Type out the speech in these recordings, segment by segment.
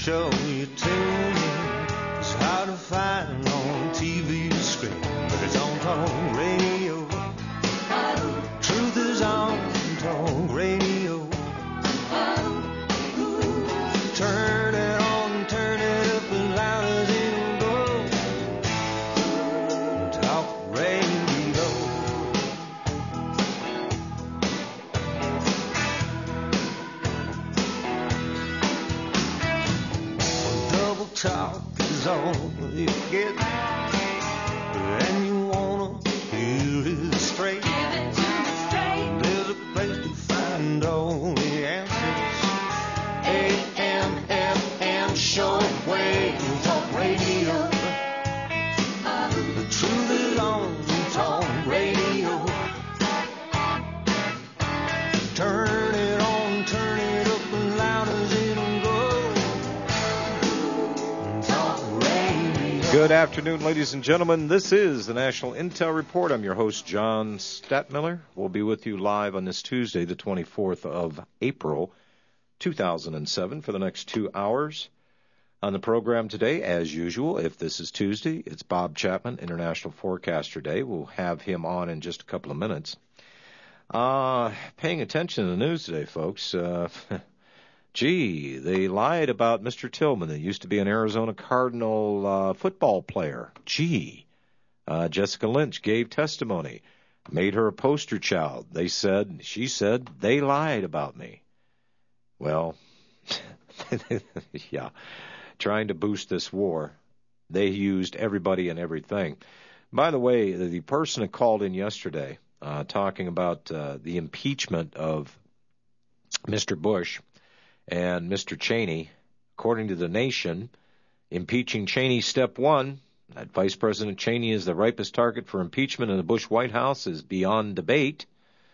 show you tune in. It's hard to find on TV screen, but it's on talk radio. Truth is on talk radio. Turn it on, turn it up as loud as it'll go. Talk radio. Double talk is all you get, and you wanna hear it straight. There's a place to find all the answers. AM, FM, shortwave, talk radio. The truth is on talk radio. Turn it on, turn it up as loud as it'll go. Talk radio. Good afternoon, ladies and gentlemen. This is the National Intel Report. I'm your host, John Statmiller. We'll be with you live on this Tuesday, the 24th of April, 2007, for the next 2 hours. On the program today, as usual, if this is Tuesday, it's Bob Chapman, International Forecaster Day. We'll have him on in just a couple of minutes. Paying attention to the news today, folks. Gee, they lied about Mr. Tillman. That used to be an Arizona Cardinal football player. Gee, Jessica Lynch gave testimony, made her a poster child. She said, they lied about me. Well, yeah, trying to boost this war, they used everybody and everything. By the way, the person that called in yesterday talking about the impeachment of Mr. Bush and Mr. Cheney, according to The Nation, impeaching Cheney, step one, that Vice President Cheney is the ripest target for impeachment in the Bush White House is beyond debate.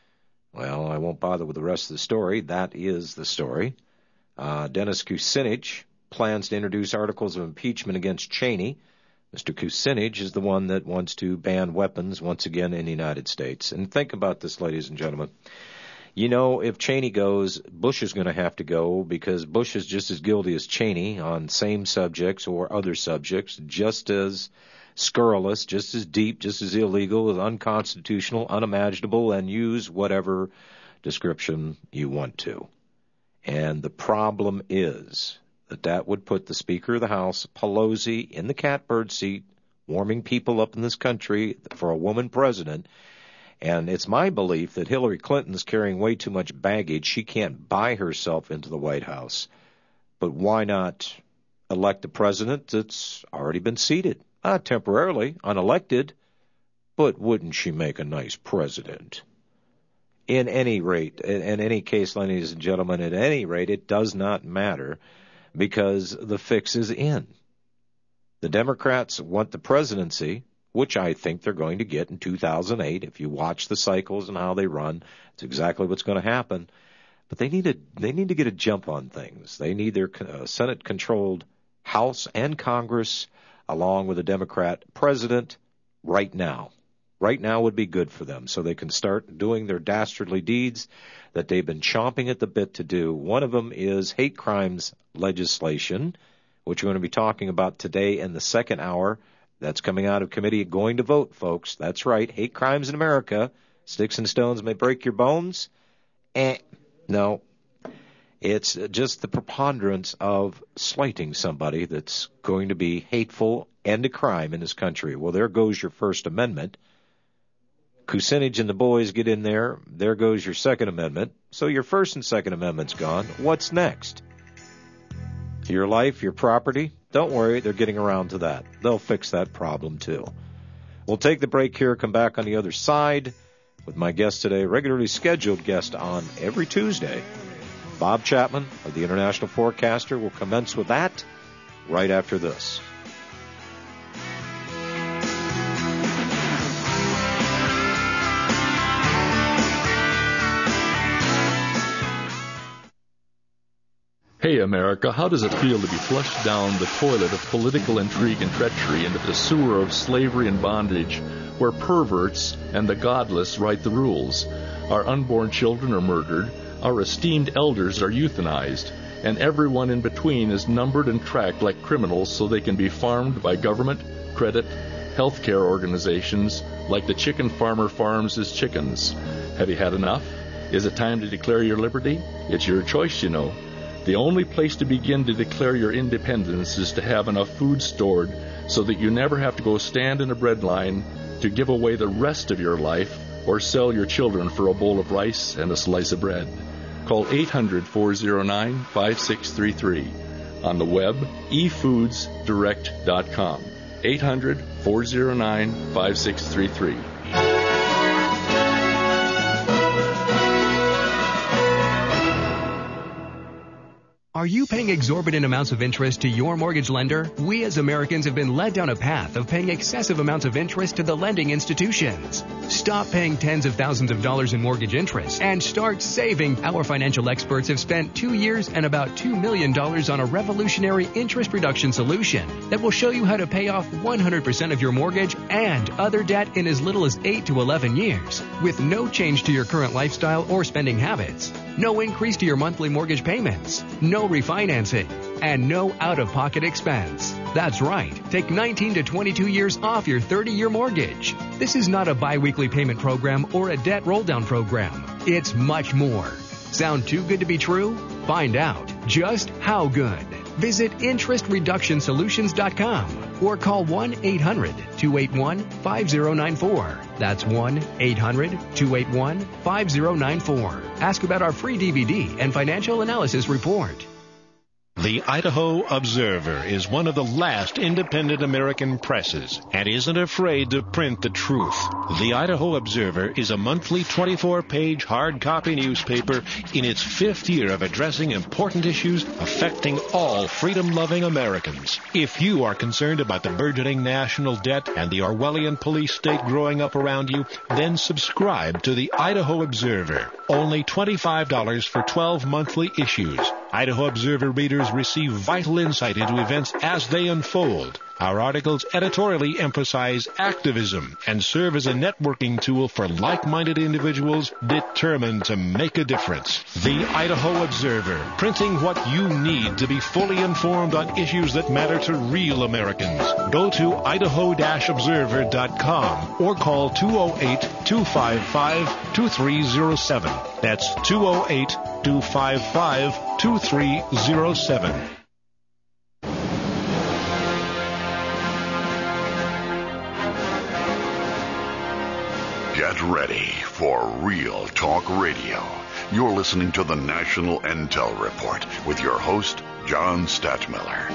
Well, I won't bother with the rest of the story. That is the story. Dennis Kucinich plans to introduce articles of impeachment against Cheney. Mr. Kucinich is the one that wants to ban weapons once again in the United States. And think about this, ladies and gentlemen. You know, if Cheney goes, Bush is going to have to go because Bush is just as guilty as Cheney on same subjects or other subjects, just as scurrilous, just as deep, just as illegal, unconstitutional, unimaginable, and use whatever description you want to. And the problem is that would put the Speaker of the House, Pelosi, in the catbird seat, warming people up in this country for a woman president. And it's my belief that Hillary Clinton's carrying way too much baggage. She can't buy herself into the White House. But why not elect a president that's already been seated? Temporarily, unelected, but wouldn't she make a nice president? In any rate, in any case, ladies and gentlemen, at any rate, it does not matter because the fix is in. The Democrats want the presidency, which I think they're going to get in 2008. If you watch the cycles and how they run, it's exactly what's going to happen. But they need to get a jump on things. They need their Senate-controlled House and Congress along with a Democrat president right now. Right now would be good for them so they can start doing their dastardly deeds that they've been chomping at the bit to do. One of them is hate crimes legislation, which we're going to be talking about today in the second hour. That's coming out of committee, going to vote, folks. That's right, hate crimes in America. Sticks and stones may break your bones. No. It's just the preponderance of slighting somebody that's going to be hateful and a crime in this country. Well, there goes your First Amendment. Kucinich and the boys get in there. There goes your Second Amendment. So your First and Second Amendment's gone. What's next? Your life, your property? Don't worry, they're getting around to that. They'll fix that problem, too. We'll take the break here, come back on the other side with my guest today, regularly scheduled guest on every Tuesday. Bob Chapman of the International Forecaster will commence with that right after this. Hey, America, how does it feel to be flushed down the toilet of political intrigue and treachery into the sewer of slavery and bondage, where perverts and the godless write the rules? Our unborn children are murdered. Our esteemed elders are euthanized. and everyone in between is numbered and tracked like criminals so they can be farmed by government, credit, healthcare organizations like the chicken farmer farms his chickens. Have you had enough? Is it time to declare your liberty? It's your choice, you know. The only place to begin to declare your independence is to have enough food stored so that you never have to go stand in a bread line to give away the rest of your life or sell your children for a bowl of rice and a slice of bread. Call 800-409-5633. On the web, efoodsdirect.com. 800-409-5633. Are you paying exorbitant amounts of interest to your mortgage lender? We as Americans have been led down a path of paying excessive amounts of interest to the lending institutions. Stop paying tens of thousands of dollars in mortgage interest and start saving. Our financial experts have spent 2 years and about $2 million on a revolutionary interest reduction solution that will show you how to pay off 100% of your mortgage and other debt in as little as 8 to 11 years with no change to your current lifestyle or spending habits. No increase to your monthly mortgage payments, no refinancing, and no out-of-pocket expense. That's right. Take 19 to 22 years off your 30-year mortgage. This is not a bi-weekly payment program or a debt roll-down program. It's much more. Sound too good to be true? Find out just how good. Visit interestreductionsolutions.com or call 1-800-281-5094. That's 1-800-281-5094. Ask about our free DVD and financial analysis report. The Idaho Observer is one of the last independent American presses and isn't afraid to print the truth. The Idaho Observer is a monthly 24-page hard copy newspaper in its 5th year of addressing important issues affecting all freedom-loving Americans. If you are concerned about the burgeoning national debt and the Orwellian police state growing up around you, then subscribe to the Idaho Observer. Only $25 for 12 monthly issues. Idaho Observer readers receive vital insight into events as they unfold. Our articles editorially emphasize activism and serve as a networking tool for like-minded individuals determined to make a difference. The Idaho Observer, printing what you need to be fully informed on issues that matter to real Americans. Go to idaho-observer.com or call 208-255-2307. That's 208-255-2307. Get ready for Real Talk Radio. You're listening to the National Intel Report with your host, John Stadtmiller.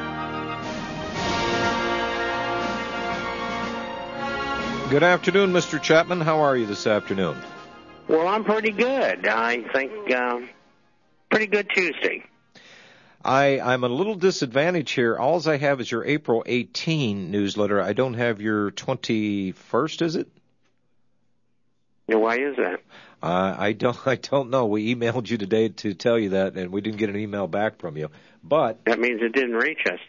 Good afternoon, Mr. Chapman. How are you this afternoon? Well, I'm pretty good. I think pretty good Tuesday. I'm a little disadvantaged here. All I have is your April 18 newsletter. I don't have your 21st, is it? Why is that? I don't know. We emailed you today to tell you that, and we didn't get an email back from you. But that means it didn't reach us.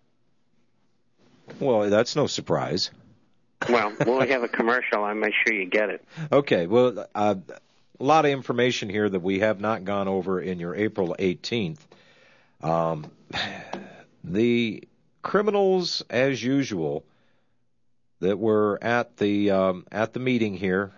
Well, that's no surprise. Well, when we have a commercial, I make sure you get it. Okay. Well, a lot of information here that we have not gone over in your April 18th. The criminals, as usual, that were at the meeting here.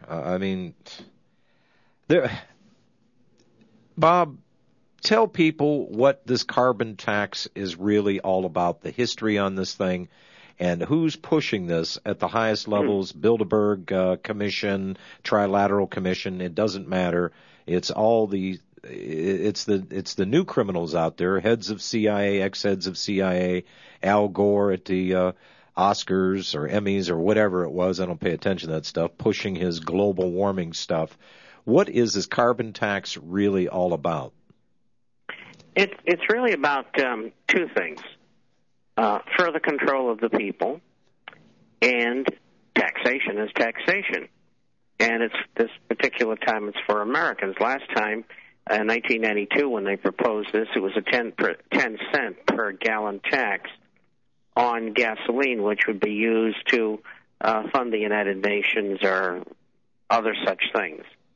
Bob, tell people what this carbon tax is really all about, the history on this thing, and who's pushing this at the highest levels, Bilderberg Commission, Trilateral Commission, it doesn't matter. It's the new criminals out there, heads of CIA, ex-heads of CIA, Al Gore at the Oscars or Emmys or whatever it was, I don't pay attention to that stuff, pushing his global warming stuff. What is this carbon tax really all about? It's really about two things. Further control of the people, and taxation is taxation. And it's this particular time it's for Americans. Last time, in 1992, when they proposed this, it was a 10 cent per gallon tax on gasoline, which would be used to fund the United Nations or other such things.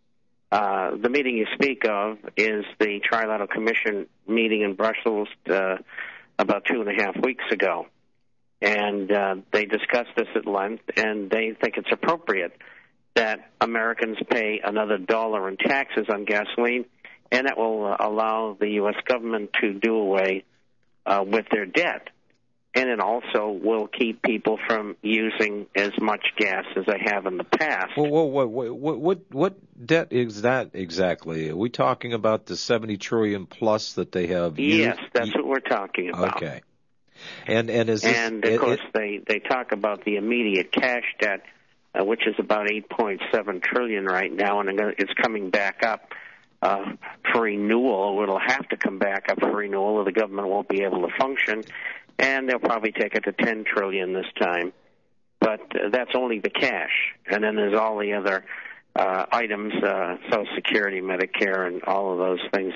The meeting you speak of is the Trilateral Commission meeting in Brussels about 2.5 weeks ago. And they discussed this at length, and they think it's appropriate that Americans pay another $1 in taxes on gasoline, and that will allow the U.S. government to do away with their debt. And it also will keep people from using as much gas as they have in the past. Well, what debt is that exactly? Are we talking about the $70 trillion plus that they have used? Yes, that's what we're talking about. Okay. And is this, and of course they talk about the immediate cash debt, which is about $8.7 trillion right now, and it's coming back up for renewal. It'll have to come back up for renewal, or the government won't be able to function. And they'll probably take it to $10 trillion this time. But that's only the cash. And then there's all the other items, Social Security, Medicare, and all of those things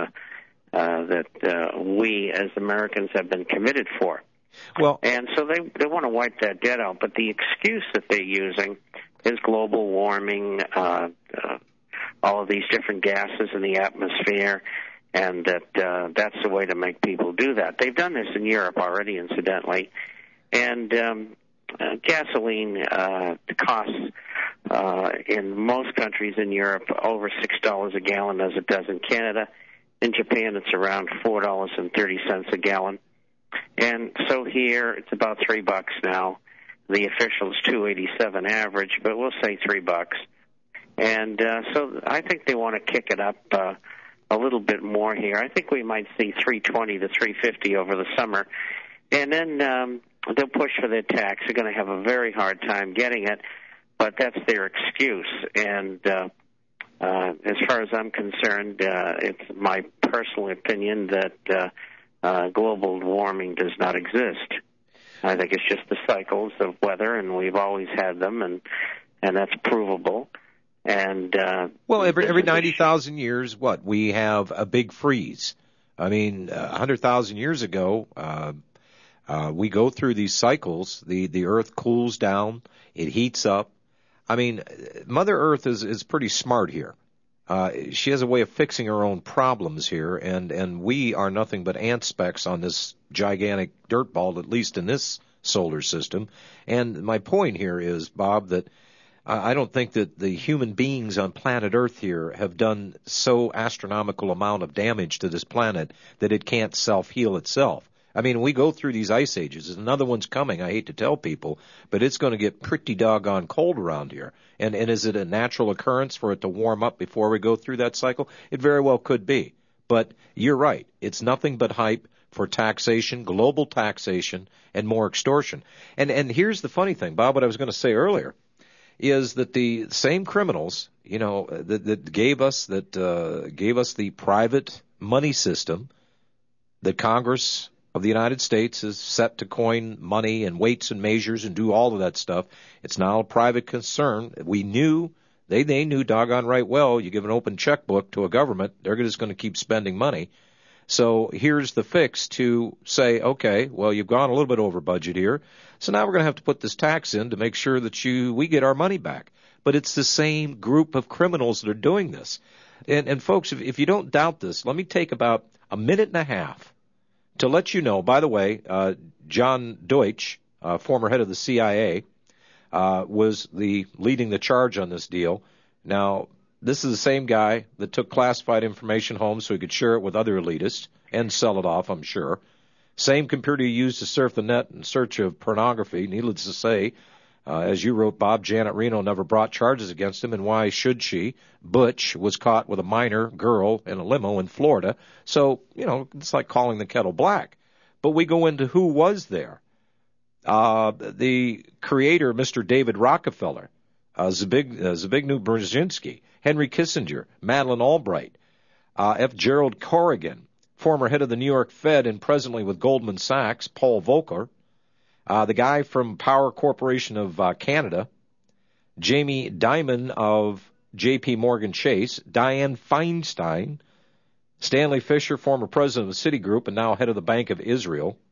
that we as Americans have been committed for. Well, and so they want to wipe that debt out. But the excuse that they're using is global warming, all of these different gases in the atmosphere, and that's the way to make people do that. They've done this in Europe already, incidentally. And gasoline costs in most countries in Europe over $6 a gallon as it does in Canada. In Japan, it's around $4.30 a gallon. And so here, it's about $3 now. The official is $2.87 average, but we'll say $3. And so I think they want to kick it up a little bit more here. I think we might see $3.20 to $3.50 over the summer. And then they'll push for their tax. They're going to have a very hard time getting it, but that's their excuse. And as far as I'm concerned, it's my personal opinion that global warming does not exist. I think it's just the cycles of weather, and we've always had them, and that's provable. And well, every 90,000 years, we have a big freeze. I mean, 100,000 years ago, we go through these cycles. The Earth cools down, it heats up. I mean, Mother Earth is pretty smart here. She has a way of fixing her own problems here, and we are nothing but ant specks on this gigantic dirt ball, at least in this solar system. And my point here is, Bob, that I don't think that the human beings on planet Earth here have done so astronomical amount of damage to this planet that it can't self-heal itself. I mean, we go through these ice ages. Another one's coming, I hate to tell people, but it's going to get pretty doggone cold around here. And is it a natural occurrence for it to warm up before we go through that cycle? It very well could be. But you're right. It's nothing but hype for taxation, global taxation, and more extortion. And here's the funny thing, Bob, what I was going to say earlier, is that the same criminals, that gave us the private money system that Congress of the United States is set to coin money and weights and measures and do all of that stuff. It's now a private concern. We knew, they knew doggone right well, you give an open checkbook to a government, they're just going to keep spending money. So here's the fix to say, okay, well, you've gone a little bit over budget here, so now we're going to have to put this tax in to make sure that we get our money back. But it's the same group of criminals that are doing this. And folks, if you don't doubt this, let me take about a minute and a half to let you know. By the way, John Deutsch, former head of the CIA, was leading the charge on this deal. Now, this is the same guy that took classified information home so he could share it with other elitists and sell it off, I'm sure. Same computer he used to surf the net in search of pornography. Needless to say, as you wrote, Bob, Janet Reno never brought charges against him, and why should she? Butch was caught with a minor girl in a limo in Florida. So, it's like calling the kettle black. But we go into who was there. The creator, Mr. David Rockefeller, Zbigniew Brzezinski, Henry Kissinger, Madeleine Albright, F. Gerald Corrigan, former head of the New York Fed and presently with Goldman Sachs, Paul Volcker, the guy from Power Corporation of Canada, Jamie Dimon of J.P. Morgan Chase, Dianne Feinstein, Stanley Fischer, former president of Citigroup and now head of the Bank of Israel,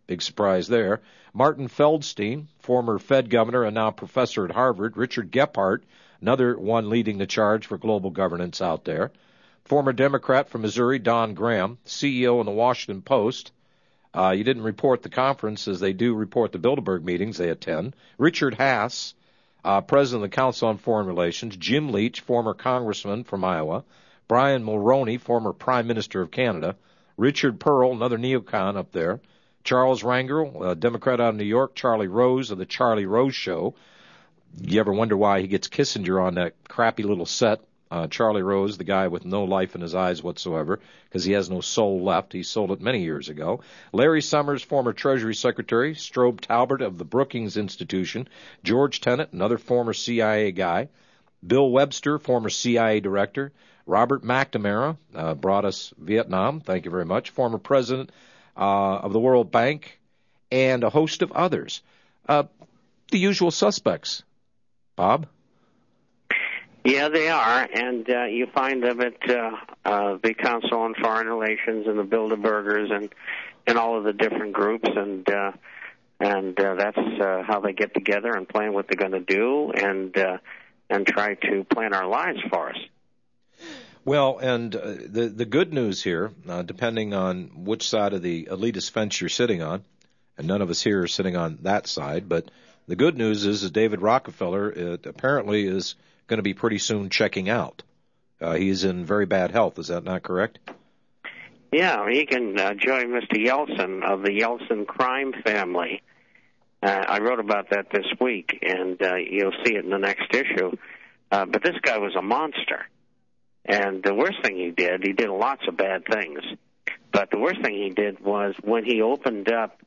Big surprise there. Martin Feldstein, former Fed governor and now professor at Harvard. Richard Gephardt, another one leading the charge for global governance out there. Former Democrat from Missouri, Don Graham, CEO in the Washington Post. You didn't report the conference as they do report the Bilderberg meetings they attend. Richard Haass, president of the Council on Foreign Relations. Jim Leach, former congressman from Iowa. Brian Mulroney, former prime minister of Canada. Richard Pearl, another neocon up there. Charles Rangel, a Democrat out of New York. Charlie Rose of the Charlie Rose Show. You ever wonder why he gets Kissinger on that crappy little set? Charlie Rose, the guy with no life in his eyes whatsoever, because he has no soul left. He sold it many years ago. Larry Summers, former Treasury Secretary. Strobe Talbot of the Brookings Institution. George Tenet, another former CIA guy. Bill Webster, former CIA director. Robert McNamara, brought us Vietnam. Thank you very much. Former president of the World Bank, and a host of others. The usual suspects. Bob? Yeah, they are, and you find them at the Council on Foreign Relations and the Bilderbergers and all of the different groups, and that's how they get together and plan what they're going to do and try to plan our lives for us. Well, and the good news here, depending on which side of the elitist fence you're sitting on, and none of us here are sitting on that side, but the good news is that David Rockefeller apparently is going to be pretty soon checking out. He's in very bad health. Is that not correct? Yeah, he can join Mr. Yeltsin of the Yeltsin crime family. I wrote about that this week, and you'll see it in the next issue. But this guy was a monster. And the worst thing he did lots of bad things. But the worst thing he did was when he opened up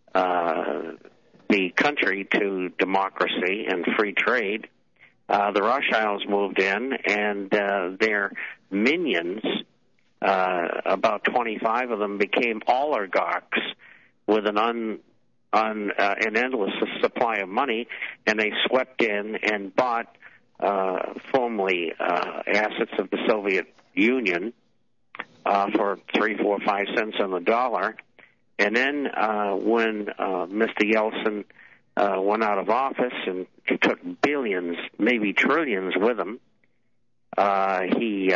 the country to democracy and free trade, the Rothschilds moved in, and their minions, about 25 of them, became oligarchs with an endless supply of money, and they swept in and bought formerly assets of the Soviet Union for 3, 4, 5 cents on the dollar. And then when Mr. Yeltsin went out of office and took billions, maybe trillions with him, he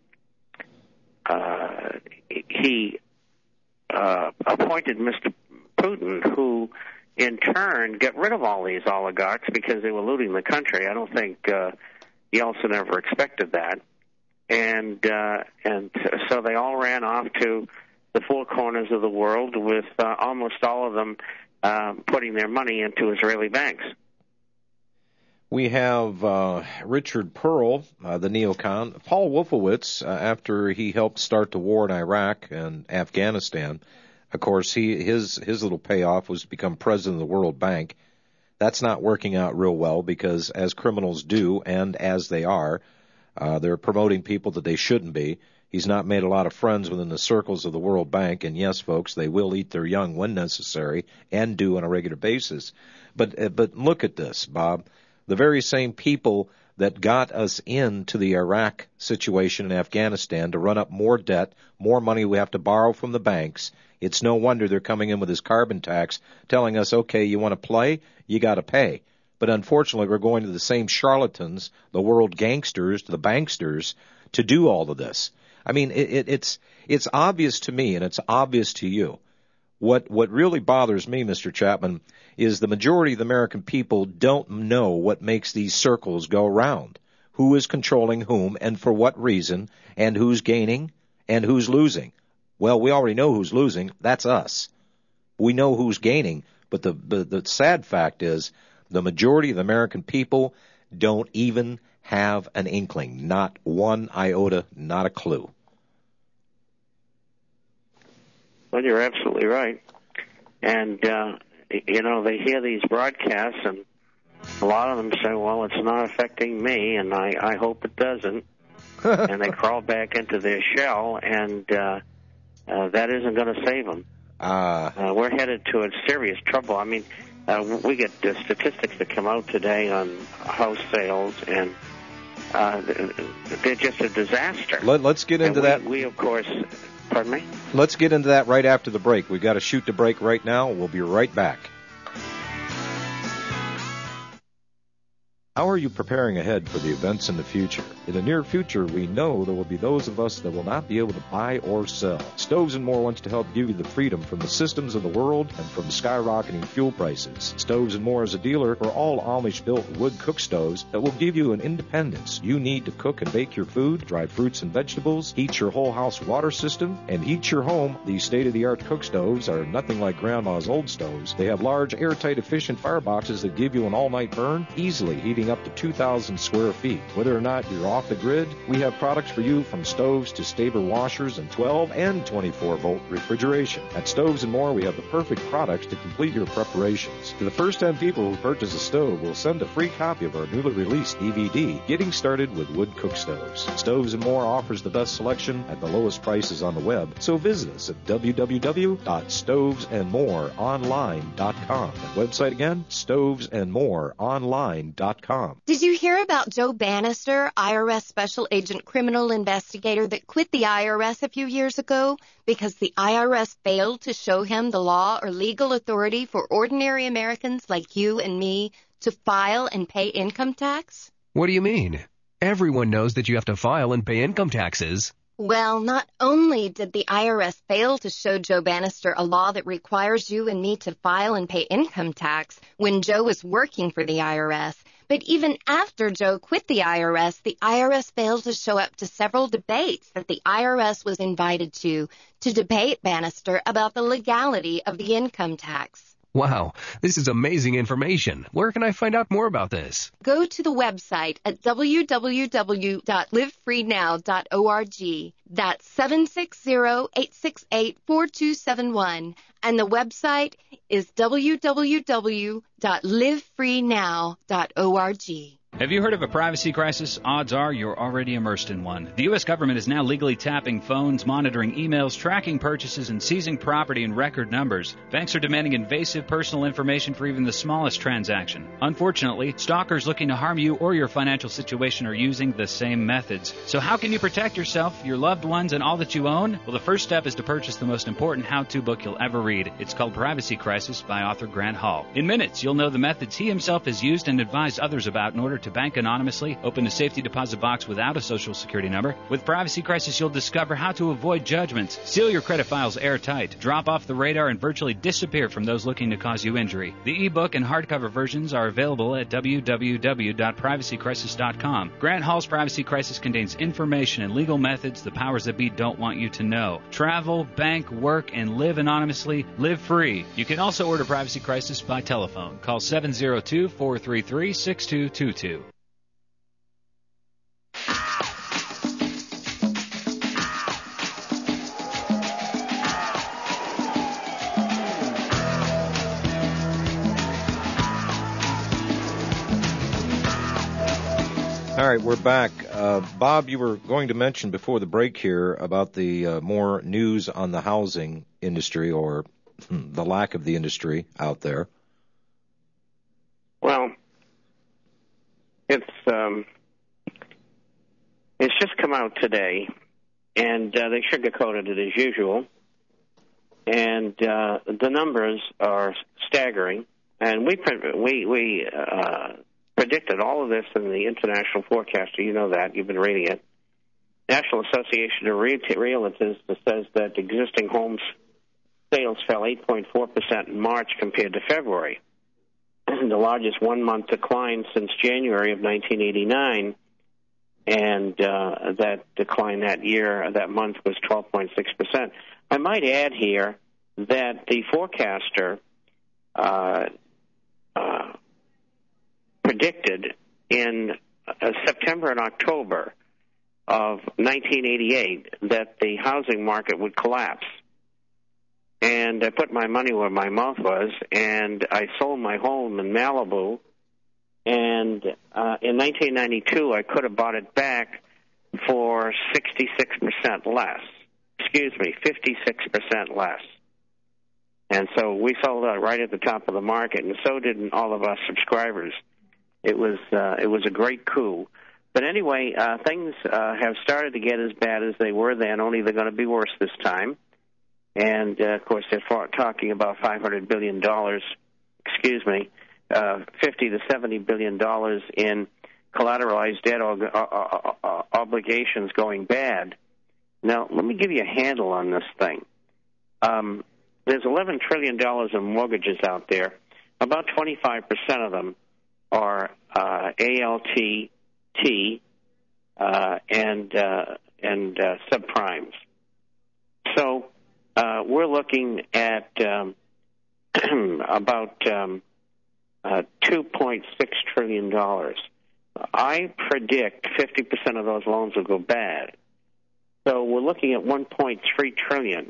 appointed Mr. Putin, who in turn got rid of all these oligarchs because they were looting the country. I don't think Yeltsin ever expected that, and so they all ran off to the four corners of the world, with almost all of them putting their money into Israeli banks. We have Richard Pearl, the neocon. Paul Wolfowitz, after he helped start the war in Iraq and Afghanistan, of course, his little payoff was to become president of the World Bank. That's not working out real well because, as criminals do, and as they are, they're promoting people that they shouldn't be. He's not made a lot of friends within the circles of the World Bank, and yes, folks, they will eat their young when necessary, and do on a regular basis. But look at this, Bob. The very same people that got us into the Iraq situation in Afghanistan to run up more debt, more money we have to borrow from the banks. It's no wonder they're coming in with this carbon tax, telling us, okay, you want to play, you got to pay. But unfortunately, we're going to the same charlatans, the world gangsters, the banksters, to do all of this. I mean, it's obvious to me, and it's obvious to you. What really bothers me, Mr. Chapman, is the majority of the American people don't know what makes these circles go round. Who is controlling whom, and for what reason, and who's gaining, and who's losing. Well, we already know who's losing. That's us. We know who's gaining, but the sad fact is the majority of the American people don't even have an inkling, not one iota, not a clue. Well, you're absolutely right. And, they hear these broadcasts, and a lot of them say, well, it's not affecting me, and I hope it doesn't. And they crawl back into their shell, and that isn't going to save them. We're headed to a serious trouble. I mean, we get statistics that come out today on house sales, and they're just a disaster. Let's get into that. We, of course, Pardon me? Let's get into that right after the break. We've got to shoot the break right now. We'll be right back. How are you preparing ahead for the events in the future? In the near future, we know there will be those of us that will not be able to buy or sell. Stoves & More wants to help give you the freedom from the systems of the world and from skyrocketing fuel prices. Stoves & More is a dealer for all Amish-built wood cook stoves that will give you an independence you need to cook and bake your food, dry fruits and vegetables, heat your whole house water system, and heat your home. These state-of-the-art cook stoves are nothing like Grandma's old stoves. They have large, airtight, efficient fireboxes that give you an all-night burn, easily heating up to 2,000 square feet. Whether or not you're off the grid, we have products for you from stoves to Staber washers and 12 and 24-volt refrigeration. At Stoves & More, we have the perfect products to complete your preparations. To the first 10 people who purchase a stove, we'll send a free copy of our newly released DVD, Getting Started with Wood Cook Stoves. Stoves & More offers the best selection at the lowest prices on the web, so visit us at www.stovesandmoreonline.com. That website again, stovesandmoreonline.com. Did you hear about Joe Bannister, IRS Special Agent Criminal Investigator that quit the IRS a few years ago because the IRS failed to show him the law or legal authority for ordinary Americans like you and me to file and pay income tax? What do you mean? Everyone knows that you have to file and pay income taxes. Well, not only did the IRS fail to show Joe Bannister a law that requires you and me to file and pay income tax when Joe was working for the IRS, but even after Joe quit the IRS failed to show up to several debates that the IRS was invited to debate Bannister about the legality of the income tax. Wow, this is amazing information. Where can I find out more about this? Go to the website at www.livefreenow.org. That's 760-868-4271. And the website is www.livefreenow.org. Have you heard of a privacy crisis? Odds are you're already immersed in one. The U.S. government is now legally tapping phones, monitoring emails, tracking purchases, and seizing property in record numbers. Banks are demanding invasive personal information for even the smallest transaction. Unfortunately, stalkers looking to harm you or your financial situation are using the same methods. So how can you protect yourself, your loved ones, and all that you own? Well, the first step is to purchase the most important how-to book you'll ever read. It's called Privacy Crisis by author Grant Hall. In minutes, you'll know the methods he himself has used and advised others about in order to bank anonymously, open a safety deposit box without a social security number. With Privacy Crisis, you'll discover how to avoid judgments, seal your credit files airtight, drop off the radar, and virtually disappear from those looking to cause you injury. The ebook and hardcover versions are available at www.privacycrisis.com. Grant Hall's Privacy Crisis contains information and legal methods the powers that be don't want you to know. Travel, bank, work, and live anonymously. Live free. You can also order Privacy Crisis by telephone. Call 702-433-6222. All right, we're back. Bob, you were going to mention before the break here about the more news on the housing industry or the lack of the industry out there. Well, it's just come out today, and they sugarcoated it as usual. And the numbers are staggering. And we predicted all of this in the International Forecaster. You know that. You've been reading it. National Association of Realtors says that existing homes sales fell 8.4% in March compared to February, the largest one-month decline since January of 1989. And that decline that month was 12.6%. I might add here that the forecaster predicted in September and October of 1988 that the housing market would collapse. And I put my money where my mouth was, and I sold my home in Malibu. And in 1992, I could have bought it back for 56% less. 56% less. And so we sold out right at the top of the market, and so did all of our subscribers. It was a great coup. But anyway, things have started to get as bad as they were then, only they're going to be worse this time. And, of course, they're talking about $500 billion, 50 to $70 billion in collateralized debt obligations going bad. Now, let me give you a handle on this thing. There's $11 trillion in mortgages out there. About 25% of them are ALT, and subprimes. So we're looking at about $2.6 trillion. I predict 50% of those loans will go bad. So we're looking at $1.3 trillion.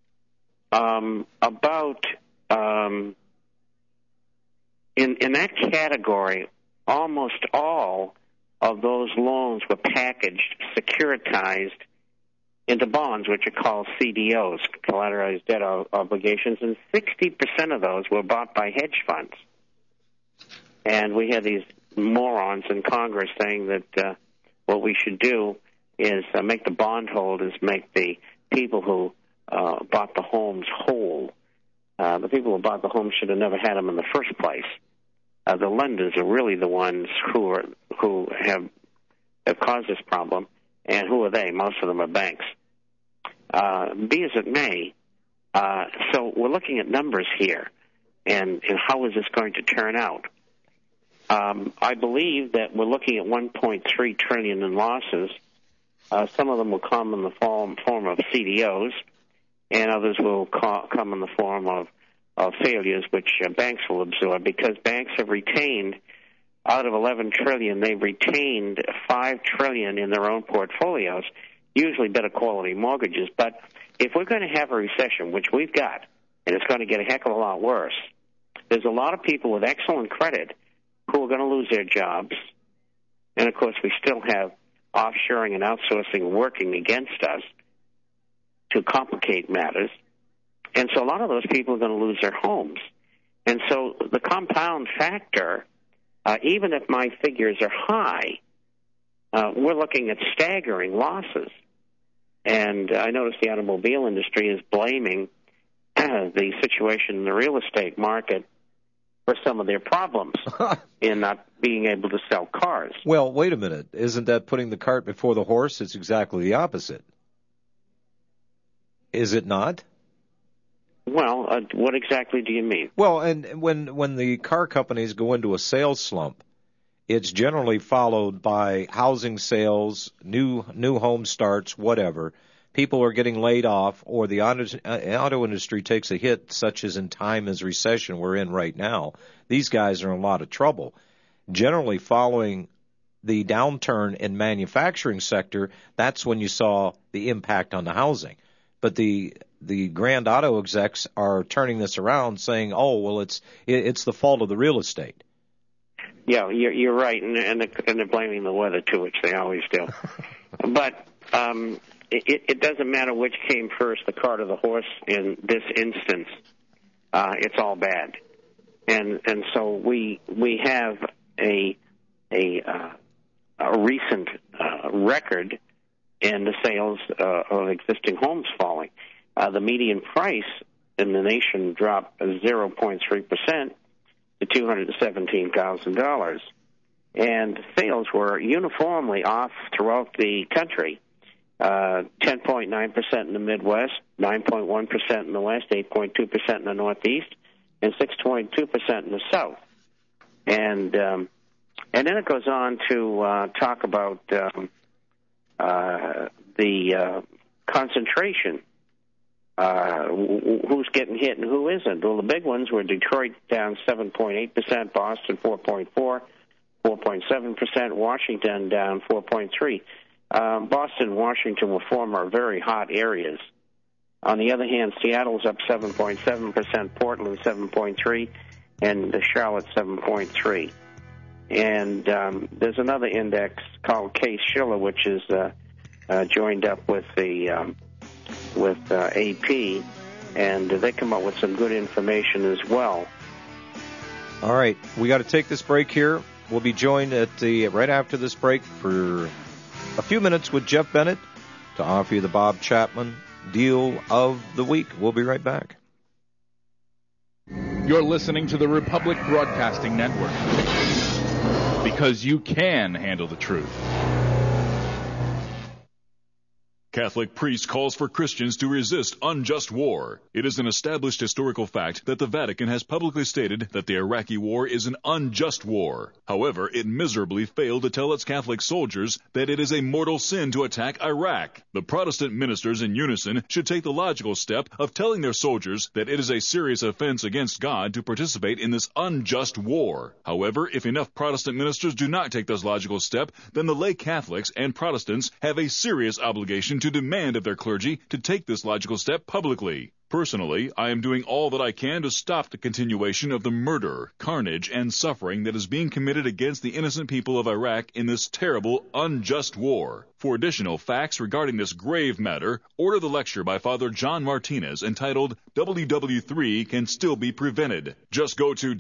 In that category, almost all of those loans were packaged, securitized into bonds, which are called CDOs, collateralized debt obligations, and 60% of those were bought by hedge funds. And we had these morons in Congress saying that what we should do is make the bondholders make the people who bought the homes whole. The people who bought the homes should have never had them in the first place. The lenders are really the ones who have caused this problem, and who are they? Most of them are banks. Be as it may, so we're looking at numbers here, and how is this going to turn out? I believe that we're looking at $1.3 trillion in losses. Some of them will come in the form of CDOs, and others will come in the form of failures, which banks will absorb, because banks have retained, out of $11 trillion, they've retained $5 trillion in their own portfolios, usually better quality mortgages. But if we're going to have a recession, which we've got, and it's going to get a heck of a lot worse, there's a lot of people with excellent credit who are going to lose their jobs. And, of course, we still have offshoring and outsourcing working against us to complicate matters. And so a lot of those people are going to lose their homes. And so the compound factor, even if my figures are high, we're looking at staggering losses. And I notice the automobile industry is blaming the situation in the real estate market for some of their problems in not being able to sell cars. Well, wait a minute. Isn't that putting the cart before the horse? It's exactly the opposite. Is it not? Well, what exactly do you mean? Well, and when the car companies go into a sales slump, it's generally followed by housing sales, new home starts, whatever. People are getting laid off, or the auto industry takes a hit, such as in time as recession we're in right now. These guys are in a lot of trouble. Generally following the downturn in manufacturing sector, that's when you saw the impact on the housing. But the grand auto execs are turning this around, saying, "Oh, well, it's the fault of the real estate." Yeah, you're right, and they're blaming the weather too, which they always do. But it doesn't matter which came first, the cart or the horse. In this instance, it's all bad, and so we have a recent record in the sales of existing homes falling. The median price in the nation dropped 0.3% to $217,000. And sales were uniformly off throughout the country. 10.9% in the Midwest, 9.1% in the West, 8.2% in the Northeast, and 6.2% in the South. And then it goes on to talk about the concentration. Who's getting hit and who isn't? Well, the big ones were Detroit down 7.8%, Boston 4.4%, 4.7%, Washington down 4.3%. Boston and Washington were former very hot areas. On the other hand, Seattle's up 7.7%, Portland 7.3%, and Charlotte 7.3%. And there's another index called Case-Shiller, which is joined up with the AP, and they come up with some good information as well. All right, we got to take this break here. We'll be joined right after this break for a few minutes with Jeff Bennett to offer you the Bob Chapman deal of the week. We'll be right back. You're listening to the Republic Broadcasting Network, because you can handle the truth. Catholic priest calls for Christians to resist unjust war. It is an established historical fact that the Vatican has publicly stated that the Iraqi war is an unjust war. However, it miserably failed to tell its Catholic soldiers that it is a mortal sin to attack Iraq. The Protestant ministers in unison should take the logical step of telling their soldiers that it is a serious offense against God to participate in this unjust war. However, if enough Protestant ministers do not take this logical step, then the lay Catholics and Protestants have a serious obligation to demand of their clergy to take this logical step publicly. Personally, I am doing all that I can to stop the continuation of the murder, carnage, and suffering that is being committed against the innocent people of Iraq in this terrible, unjust war. For additional facts regarding this grave matter, order the lecture by Father John Martinez entitled WW3 Can Still Be Prevented. Just go to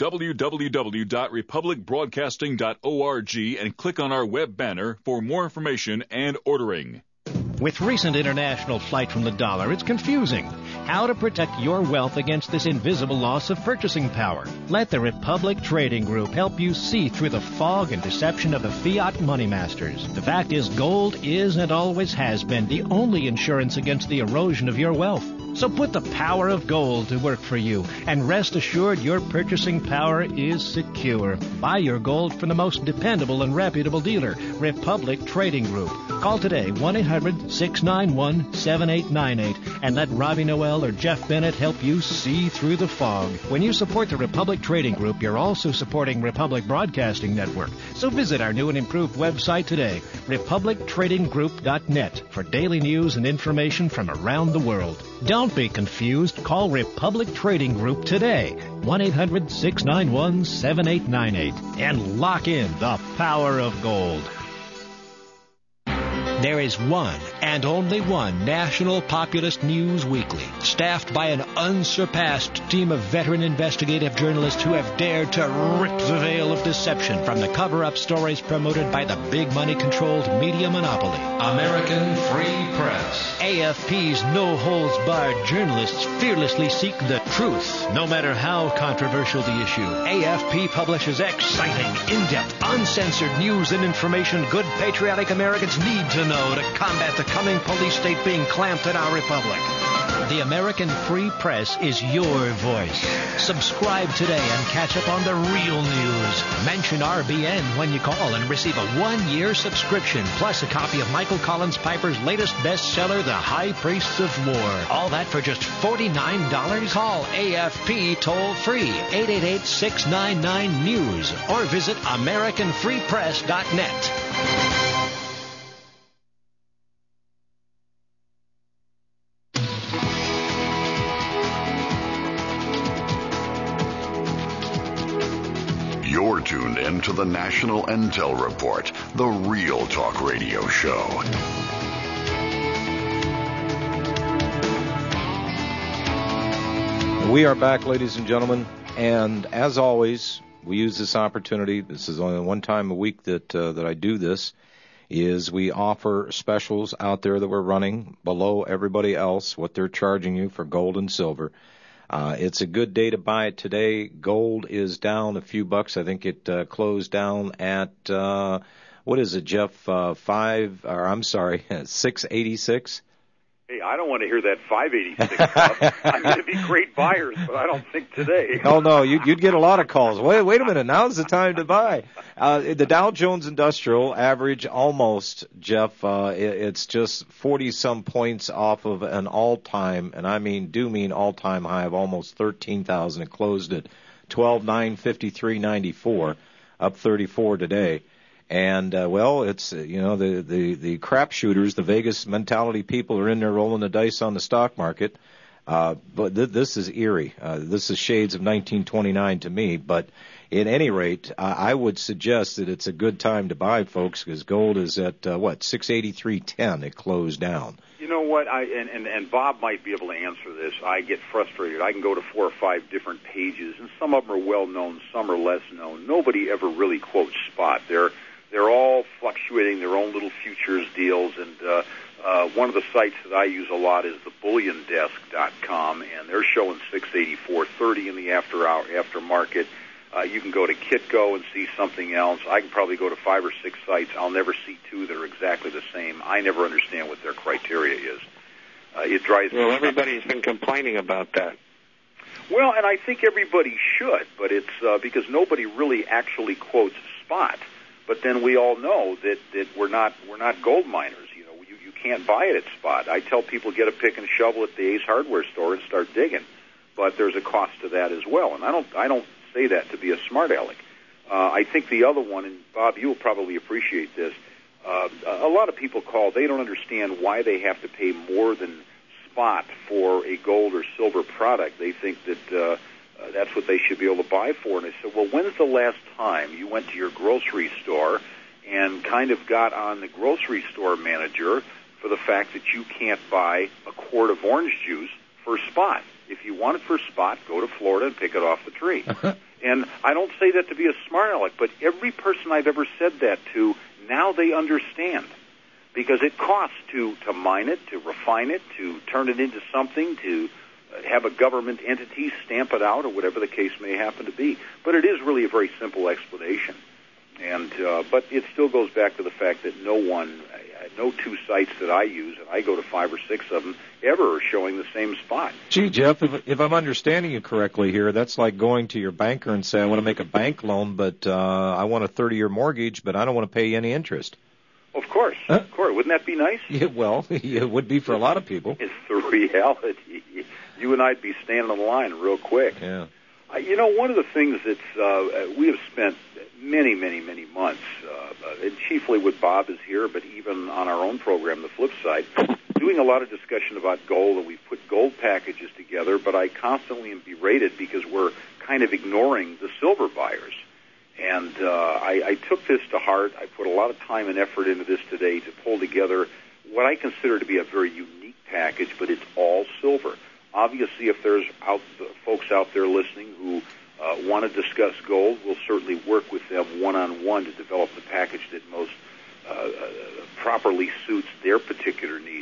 www.republicbroadcasting.org and click on our web banner for more information and ordering. With recent international flight from the dollar, it's confusing. How to protect your wealth against this invisible loss of purchasing power? Let the Republic Trading Group help you see through the fog and deception of the fiat money masters. The fact is, gold is and always has been the only insurance against the erosion of your wealth. So put the power of gold to work for you, and rest assured your purchasing power is secure. Buy your gold from the most dependable and reputable dealer, Republic Trading Group. Call today, 1-800-691-7898, and let Robbie Noel or Jeff Bennett help you see through the fog. When you support the Republic Trading Group, you're also supporting Republic Broadcasting Network. So visit our new and improved website today, republictradinggroup.net, for daily news and information from around the world. Don't be confused. Call Republic Trading Group today, 1-800-691-7898, and lock in the power of gold. There is one and only one national populist news weekly, staffed by an unsurpassed team of veteran investigative journalists who have dared to rip the veil of deception from the cover-up stories promoted by the big money-controlled media monopoly. American Free Press. AFP's no-holds-barred journalists fearlessly seek the truth, no matter how controversial the issue. AFP publishes exciting, in-depth, uncensored news and information good patriotic Americans need to know to combat the coming police state being clamped in our republic. The American Free Press is your voice. Subscribe today and catch up on the real news. Mention RBN when you call and receive a 1-year subscription, plus a copy of Michael Collins Piper's latest bestseller, The High Priests of War. All that for just $49? Call AFP toll-free, 888-699-NEWS, or visit AmericanFreePress.net. You're tuned in to the National Intel Report, the Real Talk Radio Show. We are back, ladies and gentlemen, and as always, we use this opportunity. This is only one time a week that I do this. Is we offer specials out there that we're running below everybody else, what they're charging you for gold and silver. It's a good day to buy it today. Gold is down a few bucks. I think it closed down at, what is it, Jeff? 686? Hey, I don't want to hear that 586 stuff. I'm going to be great buyers, but I don't think today. Oh, no, you'd get a lot of calls. Wait a minute, now's the time to buy. The Dow Jones Industrial average almost, Jeff, it's just 40-some points off of an all-time, and I mean all-time high of almost 13,000. It closed at 12,953.94, up 34 today. And, it's, the crap shooters, the Vegas mentality people are in there rolling the dice on the stock market. But this is eerie. This is shades of 1929 to me. But at any rate, I would suggest that it's a good time to buy, folks, because gold is at, $683.10. It closed down. You know what? And Bob might be able to answer this. I get frustrated. I can go to 4 or 5 different pages, and some of them are well known, some are less known. Nobody ever really quotes spot. They're all fluctuating their own little futures deals, and one of the sites that I use a lot is the bulliondesk.com, and they're showing 684.30 in the aftermarket. You can go to Kitco and see something else. I can probably go to 5 or 6 sites. I'll never see 2 that are exactly the same. I never understand what their criteria is. It drives me. Well, everybody's been complaining about that. Well, and I think everybody should, but it's because nobody really actually quotes spot. But then we all know that we're not gold miners. You know, you can't buy it at spot. I tell people get a pick and shovel at the Ace Hardware store and start digging, but there's a cost to that as well. And I don't say that to be a smart aleck. I think the other one, and Bob, you will probably appreciate this. A lot of people they don't understand why they have to pay more than spot for a gold or silver product. They think that that's what they should be able to buy for. And I said, well, when's the last time you went to your grocery store and kind of got on the grocery store manager for the fact that you can't buy a quart of orange juice for spot? If you want it for spot, go to Florida and pick it off the tree. And I don't say that to be a smart aleck, but every person I've ever said that to, now they understand. Because it costs to mine it, to refine it, to turn it into something, to have a government entity stamp it out, or whatever the case may happen to be. But it is really a very simple explanation. And but it still goes back to the fact that no 2 sites that I use, and I go to 5 or 6 of them, ever are showing the same spot. Gee, Jeff, if I'm understanding you correctly here, that's like going to your banker and say, I want to make a bank loan, but I want a 30-year mortgage, but I don't want to pay any interest. Of course. Of course. Wouldn't that be nice? Yeah, well, it would be for a lot of people. It's the reality. You and I'd be standing in line real quick. Yeah. You know, one of the things that we have spent many, many, many months, and chiefly with Bob is here, but even on our own program, The Flip Side, doing a lot of discussion about gold, and we've put gold packages together, but I constantly am berated because we're kind of ignoring the silver buyers. And I took this to heart. I put a lot of time and effort into this today to pull together what I consider to be a very unique package, but it's all silver. Obviously, if there's folks out there listening who want to discuss gold, we'll certainly work with them one-on-one to develop the package that most properly suits their particular needs.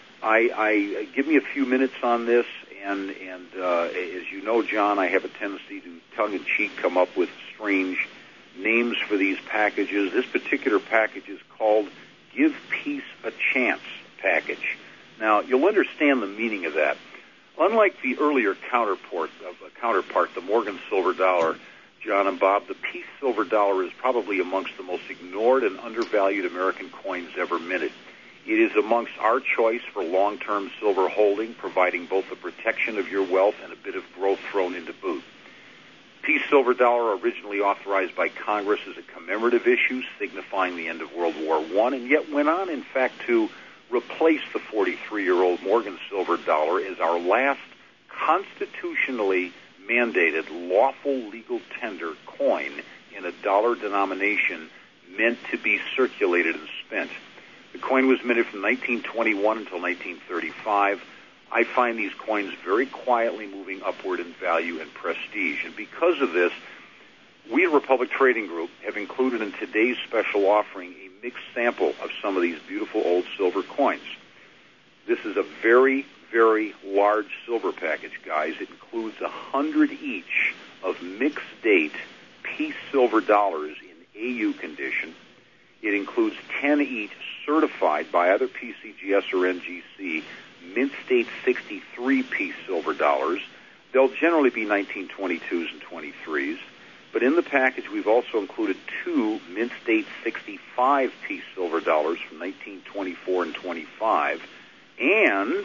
I give me a few minutes on this, and as you know, John, I have a tendency to tongue-in-cheek come up with strange names for these packages. This particular package is called Give Peace a Chance package. Now, you'll understand the meaning of that. Unlike the earlier counterpart, the Morgan silver dollar, John and Bob, the Peace silver dollar is probably amongst the most ignored and undervalued American coins ever minted. It is amongst our choice for long-term silver holding, providing both the protection of your wealth and a bit of growth thrown into boot. Peace silver dollar, originally authorized by Congress as a commemorative issue, signifying the end of World War I, and yet went on, in fact, to replace the 43-year-old Morgan silver dollar as our last constitutionally mandated lawful legal tender coin in a dollar denomination meant to be circulated and spent. The coin was minted from 1921 until 1935. I find these coins very quietly moving upward in value and prestige. And because of this, we at Republic Trading Group have included in today's special offering a mixed sample of some of these beautiful old silver coins. This is a very, very large silver package, guys. It includes 100 each of mixed date Peace silver dollars in AU condition. It includes 10 each certified by either PCGS or NGC mint state 63 Peace silver dollars. They'll generally be 1922s and 23s. But in the package, we've also included 2 mint state 65 Peace silver dollars from 1924 and 25, and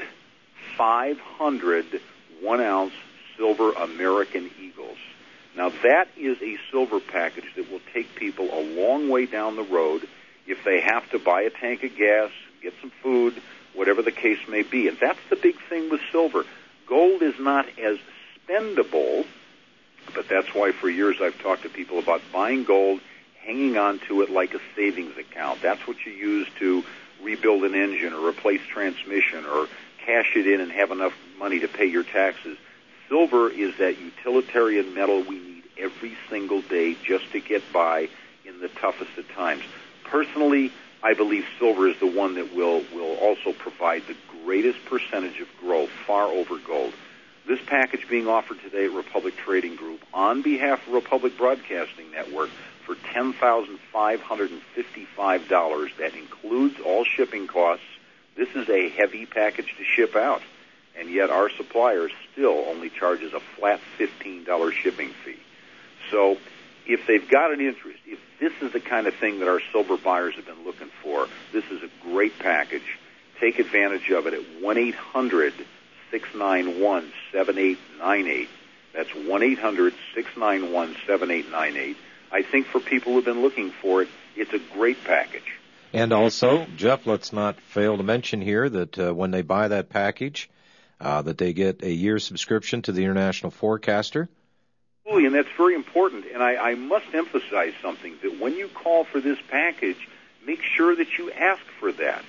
500 1-ounce silver American Eagles. Now, that is a silver package that will take people a long way down the road if they have to buy a tank of gas, get some food, whatever the case may be. And that's the big thing with silver. Gold is not as spendable, but that's why for years I've talked to people about buying gold, hanging on to it like a savings account. That's what you use to rebuild an engine or replace transmission or cash it in and have enough money to pay your taxes. Silver is that utilitarian metal we need every single day just to get by in the toughest of times. Personally, I believe silver is the one that will also provide the greatest percentage of growth, far over gold. This package being offered today at Republic Trading Group on behalf of Republic Broadcasting Network for $10,555. That includes all shipping costs. This is a heavy package to ship out, and yet our supplier still only charges a flat $15 shipping fee. So if they've got an interest, if this is the kind of thing that our silver buyers have been looking for, this is a great package. Take advantage of it at 1-800-691-7898. That's 1-800-691-7898. I think for people who have been looking for it, it's a great package. And also, Jeff, let's not fail to mention here that when they buy that package, that they get a year's subscription to the International Forecaster. Absolutely, and that's very important. And I must emphasize something, that when you call for this package, make sure that you ask for that.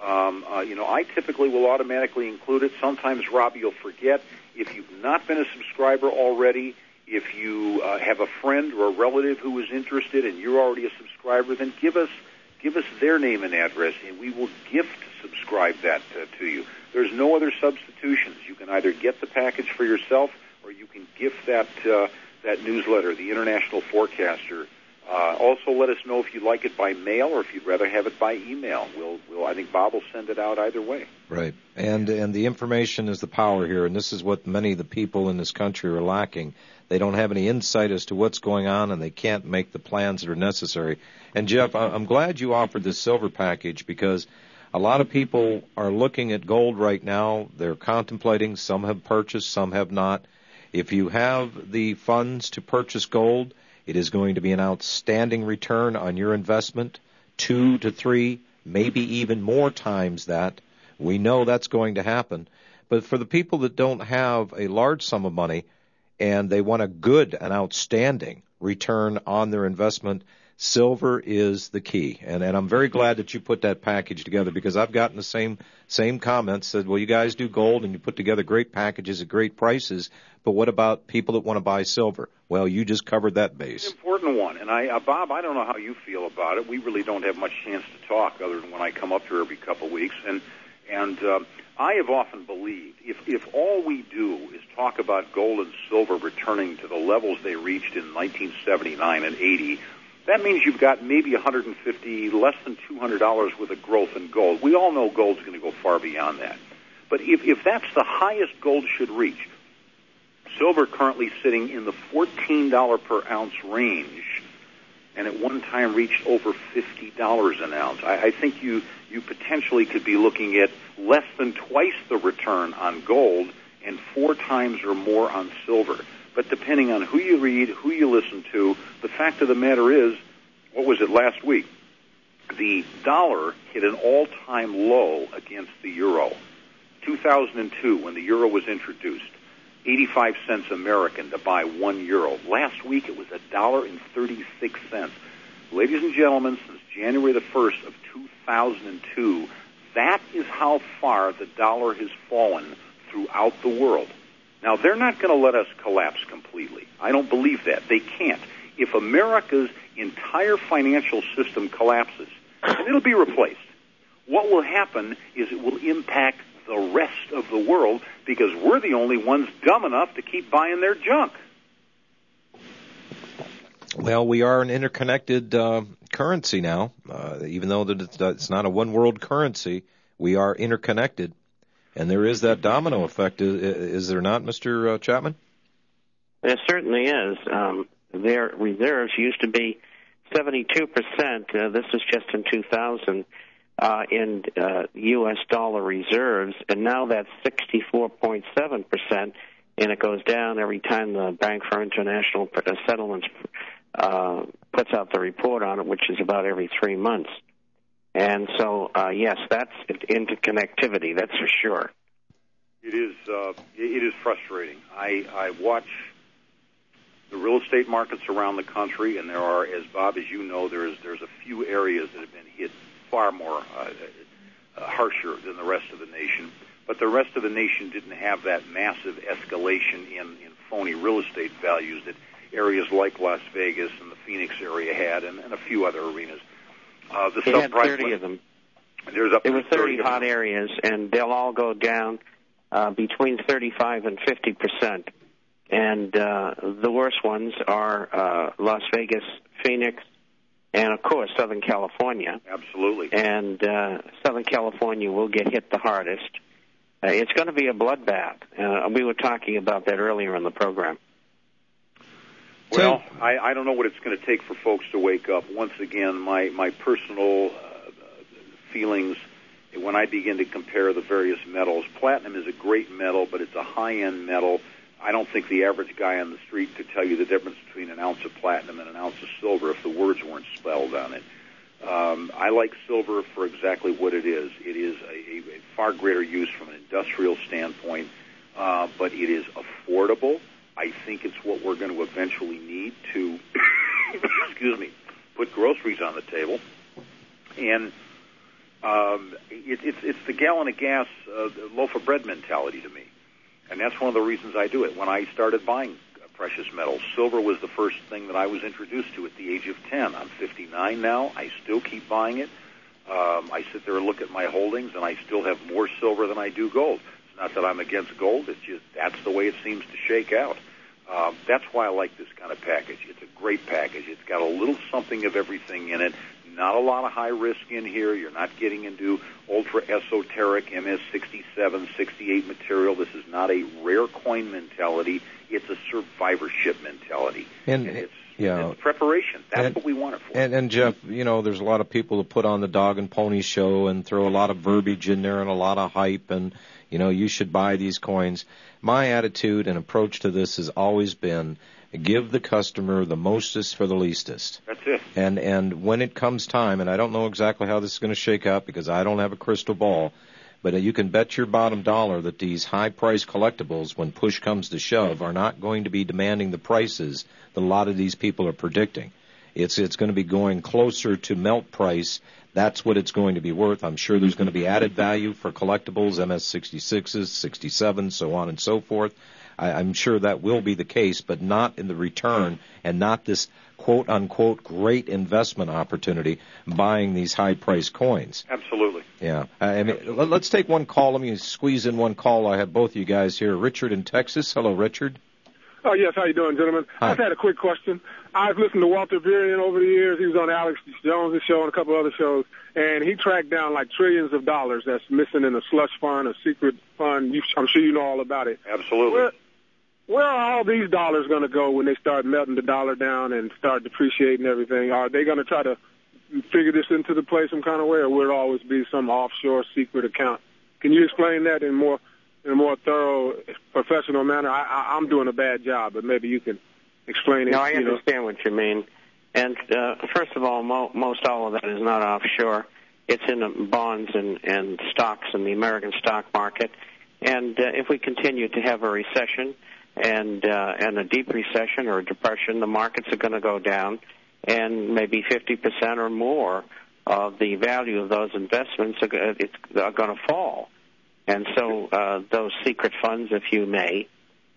I typically will automatically include it. Sometimes, Rob, you'll forget. If you've not been a subscriber already, if you have a friend or a relative who is interested and you're already a subscriber, then give us their name and address, and we will gift subscribe that to you. There's no other substitutions. You can either get the package for yourself or you can gift that newsletter, the International Forecaster. Also, let us know if you'd like it by mail or if you'd rather have it by email. I think Bob will send it out either way. Right, and the information is the power here, and this is what many of the people in this country are lacking. They don't have any insight as to what's going on, and they can't make the plans that are necessary. And, Jeff, I'm glad you offered this silver package because a lot of people are looking at gold right now. They're contemplating. Some have purchased, some have not. If you have the funds to purchase gold, it is going to be an outstanding return on your investment, 2 to 3, maybe even more times that. We know that's going to happen. But for the people that don't have a large sum of money and they want a good and outstanding return on their investment, silver is the key. And I'm very glad that you put that package together because I've gotten the same comments. Said, well, you guys do gold and you put together great packages at great prices, but what about people that want to buy silver? Well, you just covered that base. It's an important one. And Bob, I don't know how you feel about it. We really don't have much chance to talk other than when I come up here every couple of weeks. And I have often believed if all we do is talk about gold and silver returning to the levels they reached in 1979 and 80, that means you've got maybe $150, less than $200 worth of growth in gold. We all know gold's going to go far beyond that. But if that's the highest gold should reach, silver currently sitting in the $14 per ounce range, and at one time reached over $50 an ounce. I think you potentially could be looking at less than twice the return on gold and 4 times or more on silver. But depending on who you read, who you listen to, the fact of the matter is, what was it last week? The dollar hit an all-time low against the euro. 2002, when the euro was introduced, 85 cents American to buy 1 euro. Last week it was $1.36. Ladies and gentlemen, since January the 1st of 2002, that is how far the dollar has fallen throughout the world. Now, they're not going to let us collapse completely. I don't believe that. They can't. If America's entire financial system collapses, and it'll be replaced, what will happen is it will impact the rest of the world because we're the only ones dumb enough to keep buying their junk. Well, we are an interconnected currency now. Even though that it's not a one-world currency, we are interconnected. And there is that domino effect, is there not, Mr. Chapman? There certainly is. Their reserves used to be 72%. This was just in 2000 in U.S. dollar reserves, and now that's 64.7%, and it goes down every time the Bank for International Settlements puts out the report on it, which is about every 3 months. And so, yes, that's interconnectivity, that's for sure. It is frustrating. I watch the real estate markets around the country, and there are, as Bob, as you know, there's a few areas that have been hit far more harsher than the rest of the nation. But the rest of the nation didn't have that massive escalation in phony real estate values that areas like Las Vegas and the Phoenix area had, and a few other arenas. They had 30 of them. There were 30 hot areas, and they'll all go down between 35 and 50%. And the worst ones are Las Vegas, Phoenix, and, of course, Southern California. Absolutely. And Southern California will get hit the hardest. It's going to be a bloodbath. We were talking about that earlier in the program. Well, I don't know what it's going to take for folks to wake up. Once again, my personal feelings, when I begin to compare the various metals, platinum is a great metal, but it's a high-end metal. I don't think the average guy on the street could tell you the difference between an ounce of platinum and an ounce of silver if the words weren't spelled on it. I like silver for exactly what it is. It is a far greater use from an industrial standpoint, but it is affordable. I think it's what we're going to eventually need to, put groceries on the table. And it's the gallon of gas, loaf of bread mentality to me. And that's one of the reasons I do it. When I started buying precious metals, silver was the first thing that I was introduced to at the age of 10. I'm 59 now. I still keep buying it. I sit there and look at my holdings, and I still have more silver than I do gold. It's not that I'm against gold. It's just that's the way it seems to shake out. That's why I like this kind of package. It's a great package. It's got a little something of everything in it. Not a lot of high risk in here. You're not getting into ultra esoteric MS-67, 68 material. This is not a rare coin mentality. It's a survivorship mentality. And it's preparation. That's what we want it for. And Jeff, there's a lot of people who put on the dog and pony show and throw a lot of verbiage in there and a lot of hype and, you should buy these coins. My attitude and approach to this has always been give the customer the mostest for the leastest. That's it. And when it comes time, and I don't know exactly how this is going to shake out because I don't have a crystal ball, but you can bet your bottom dollar that these high-priced collectibles, when push comes to shove, are not going to be demanding the prices that a lot of these people are predicting. It's going to be going closer to melt price. That's what it's going to be worth. I'm sure there's going to be added value for collectibles, MS-66s, 67s, so on and so forth. I'm sure that will be the case, but not in the return and not this quote-unquote great investment opportunity buying these high-priced coins. Absolutely. Yeah. Let's take one call. Let me squeeze in one call. I have both of you guys here. Richard in Texas. Hello, Richard. Oh, yes. How you doing, gentlemen? Hi. I just had a quick question. I've listened to Walter Burian over the years. He was on Alex Jones' show and a couple other shows, and he tracked down like trillions of dollars that's missing in a slush fund, a secret fund. I'm sure you know all about it. Absolutely. Where are all these dollars going to go when they start melting the dollar down and start depreciating everything? Are they going to try to figure this into the play some kind of way, or will it always be some offshore secret account? Can you explain that in a more thorough, professional manner? I'm doing a bad job, but maybe you can explain it. No, I understand what you mean. And first of all, most all of that is not offshore. It's in bonds and stocks in the American stock market. And if we continue to have a recession and a deep recession or a depression, the markets are going to go down, and maybe 50% or more of the value of those investments are going to fall. And so those secret funds, if you may,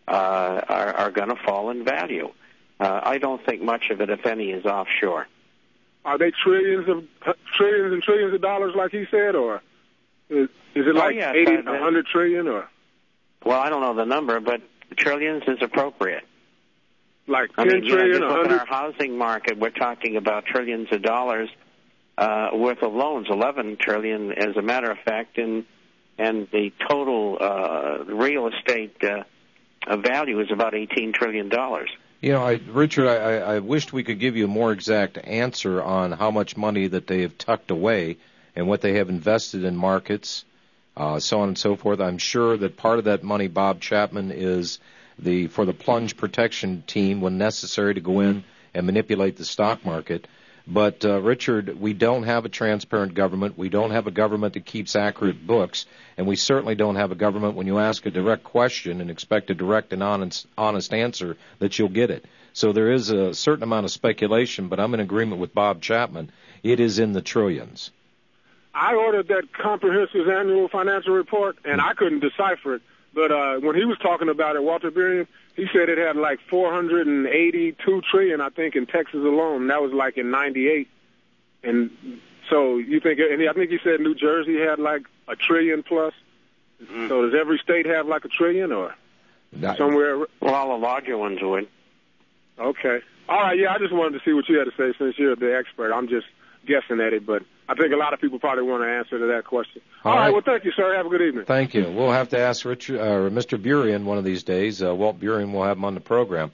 are going to fall in value. I don't think much of it, if any, is offshore. Are they trillions and trillions of dollars, like he said, or is it like 80 to 100 trillion? Or? Well, I don't know the number, but trillions is appropriate. Like 10 trillion, just look at our housing market. We're talking about trillions of dollars worth of loans, 11 trillion, as a matter of fact, and the total real estate value is about $18 trillion. Richard, I wished we could give you a more exact answer on how much money that they have tucked away and what they have invested in markets, so on and so forth. I'm sure that part of that money, Bob Chapman, is for the plunge protection team when necessary to go in and manipulate the stock market. But, Richard, we don't have a transparent government. We don't have a government that keeps accurate books. And we certainly don't have a government when you ask a direct question and expect a direct and honest answer that you'll get it. So there is a certain amount of speculation, but I'm in agreement with Bob Chapman. It is in the trillions. I ordered that comprehensive annual financial report, and I couldn't decipher it. But when he was talking about it, Walter Burien, he said it had like $482 trillion, I think, in Texas alone. And that was like in '98. And so you think, and I think he said New Jersey had like $1 trillion plus. Mm-hmm. So does every state have like $1 trillion or somewhere? Well, all the larger ones would. Okay. All right, yeah, I just wanted to see what you had to say since you're the expert. I'm just guessing at it, but I think a lot of people probably want to answer to that question. All right, well, thank you, sir. Have a good evening. Thank you. We'll have to ask Richard, Mr. Burien one of these days. Walt Burien will have him on the program.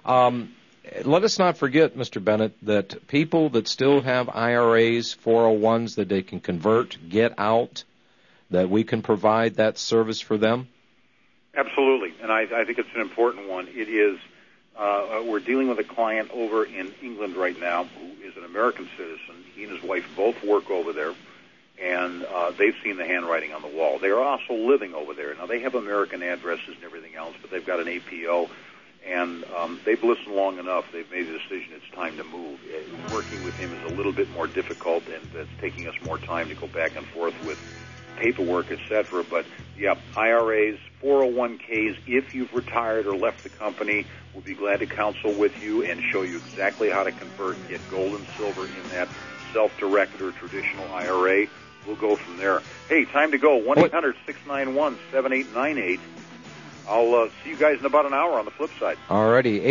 Let us not forget, Mr. Bennett, that people that still have IRAs, 401s that they can convert, get out, that we can provide that service for them? Absolutely, and I think it's an important one. It is. We're dealing with a client over in England right now who is an American citizen. He and his wife both work over there, and they've seen the handwriting on the wall. They are also living over there. Now, they have American addresses and everything else, but they've got an APO, and they've listened long enough. They've made the decision it's time to move. Working with him is a little bit more difficult, and it's taking us more time to go back and forth with paperwork, etc. But, yeah, IRAs, 401ks, if you've retired or left the company, we'll be glad to counsel with you and show you exactly how to convert and get gold and silver in that self-directed or traditional IRA. We'll go from there. Hey, time to go. 1-800-691-7898. I'll see you guys in about an hour on the flip side. Alrighty,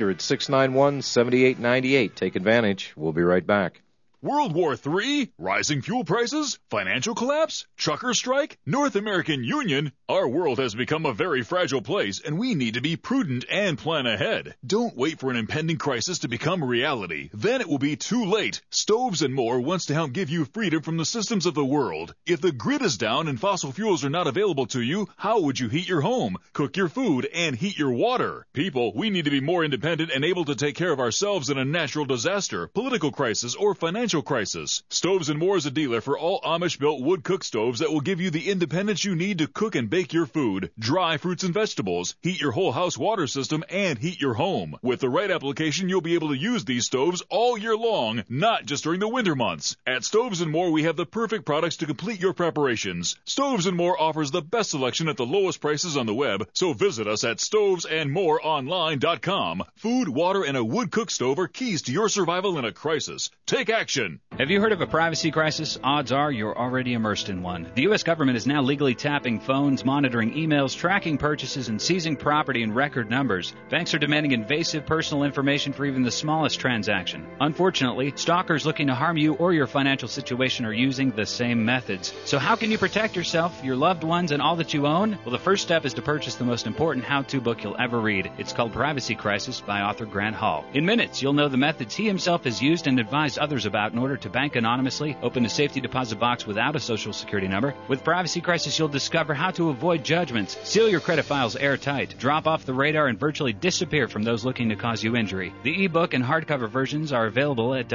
800-691-7898. Take advantage. We'll be right back. World War III? Rising fuel prices? Financial collapse? Trucker strike? North American Union? Our world has become a very fragile place, and we need to be prudent and plan ahead. Don't wait for an impending crisis to become a reality. Then it will be too late. Stoves and More wants to help give you freedom from the systems of the world. If the grid is down and fossil fuels are not available to you, how would you heat your home, cook your food, and heat your water? People, we need to be more independent and able to take care of ourselves in a natural disaster, political crisis, or financial crisis. Stoves and More is a dealer for all Amish-built wood cook stoves that will give you the independence you need to cook and bake your food, dry fruits and vegetables, heat your whole house water system, and heat your home. With the right application, you'll be able to use these stoves all year long, not just during the winter months. At Stoves and More, we have the perfect products to complete your preparations. Stoves and More offers the best selection at the lowest prices on the web, so visit us at stovesandmoreonline.com. Food, water, and a wood cook stove are keys to your survival in a crisis. Take action. Have you heard of a privacy crisis? Odds are you're already immersed in one. The U.S. government is now legally tapping phones, monitoring emails, tracking purchases, and seizing property in record numbers. Banks are demanding invasive personal information for even the smallest transaction. Unfortunately, stalkers looking to harm you or your financial situation are using the same methods. So how can you protect yourself, your loved ones, and all that you own? Well, the first step is to purchase the most important how-to book you'll ever read. It's called Privacy Crisis by author Grant Hall. In minutes, you'll know the methods he himself has used and advised others about in order to bank anonymously, open a safety deposit box without a social security number. With Privacy Crisis, you'll discover how to avoid judgments, seal your credit files airtight, drop off the radar, and virtually disappear from those looking to cause you injury. The ebook and hardcover versions are available at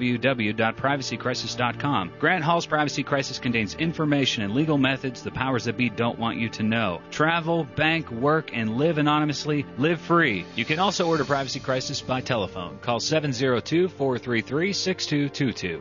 www.privacycrisis.com. Grant Hall's Privacy Crisis contains information and legal methods the powers that be don't want you to know. Travel, bank, work, and live anonymously. Live free. You can also order Privacy Crisis by telephone. Call 702-433-6222.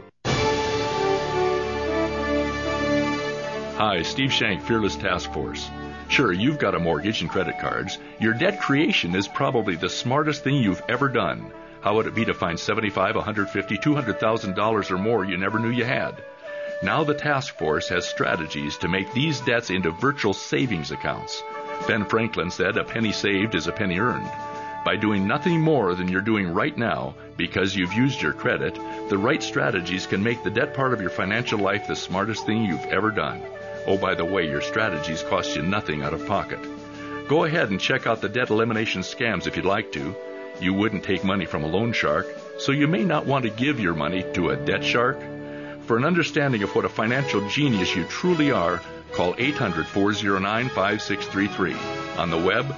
Hi, Steve Shank, Fearless Task Force. Sure, you've got a mortgage and credit cards. Your debt creation is probably the smartest thing you've ever done. How would it be to find $75,000, $150,000, $200,000 or more you never knew you had? Now the task force has strategies to make these debts into virtual savings accounts. Ben Franklin said, "A penny saved is a penny earned." By doing nothing more than you're doing right now, because you've used your credit, the right strategies can make the debt part of your financial life the smartest thing you've ever done. Oh, by the way, your strategies cost you nothing out of pocket. Go ahead and check out the debt elimination scams if you'd like to. You wouldn't take money from a loan shark, so you may not want to give your money to a debt shark. For an understanding of what a financial genius you truly are, call 800-409-5633. On the web,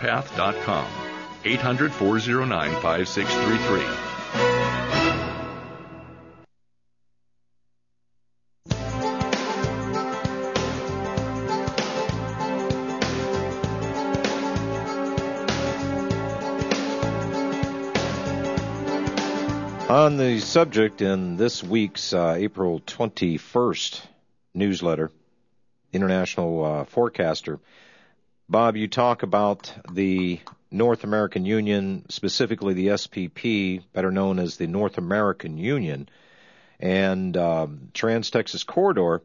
mydebtfreepath.com. 800-409-5633. On the subject in this week's April 21st newsletter, International Forecaster, Bob, you talk about the North American Union, specifically the SPP, better known as the North American Union, and Trans-Texas Corridor.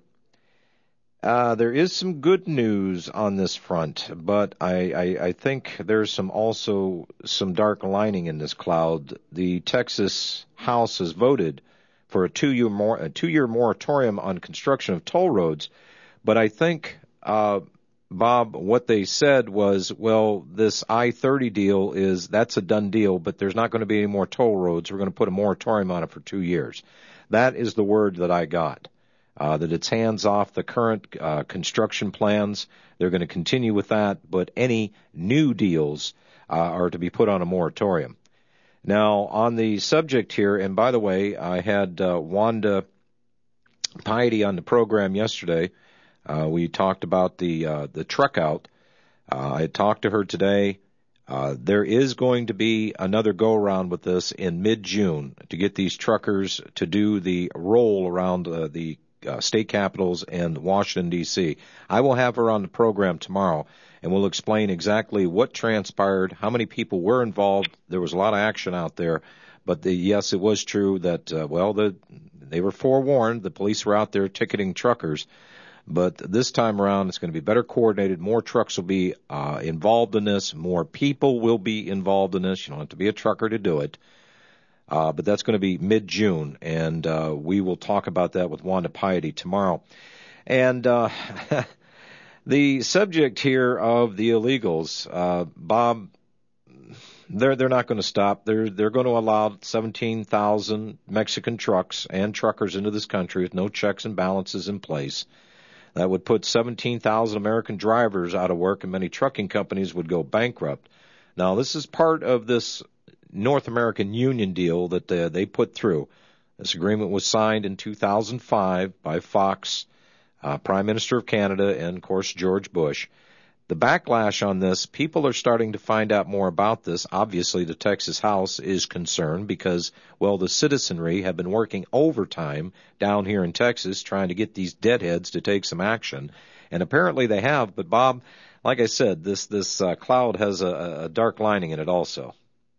There is some good news on this front, but I think there's also some dark lining in this cloud. The Texas House has voted for a two-year moratorium on construction of toll roads, but I think, Bob, what they said was, well, this I-30 deal that's a done deal, but there's not going to be any more toll roads. We're going to put a moratorium on it for 2 years. That is the word that I got. That it's hands off the current construction plans. They're going to continue with that, but any new deals are to be put on a moratorium. Now, on the subject here, and by the way, I had Wanda Piety on the program yesterday. We talked about the truck out. I talked to her today. There is going to be another go-around with this in mid-June to get these truckers to do the roll around the state capitals and Washington, D.C. I will have her on the program tomorrow, and we'll explain exactly what transpired, how many people were involved. There was a lot of action out there, but yes, it was true that, they were forewarned. The police were out there ticketing truckers. But this time around, it's going to be better coordinated. More trucks will be involved in this. More people will be involved in this. You don't have to be a trucker to do it. But that's going to be mid-June, and we will talk about that with Wanda Piety tomorrow. And the subject here of the illegals, Bob, they're not going to stop. They're going to allow 17,000 Mexican trucks and truckers into this country with no checks and balances in place. That would put 17,000 American drivers out of work, and many trucking companies would go bankrupt. Now, this is part of this North American Union deal that they put through. This agreement was signed in 2005 by Fox, Prime Minister of Canada, and, of course, George Bush. The backlash on this, people are starting to find out more about this. Obviously, the Texas House is concerned because, well, the citizenry have been working overtime down here in Texas trying to get these deadheads to take some action. And apparently they have. But, Bob, like I said, this cloud has a dark lining in it also.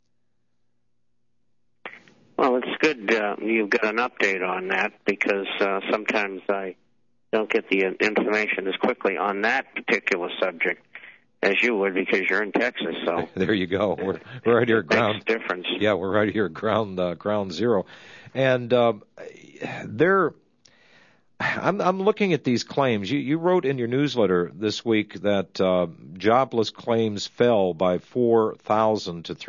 Well, it's good you've got an update on that because sometimes I don't get the information as quickly on that particular subject as you would because you're in Texas. So there you go. We're right here at ground. Makes a difference. Yeah, we're right here at ground zero, and I'm looking at these claims. You wrote in your newsletter this week that jobless claims fell by 4,000 to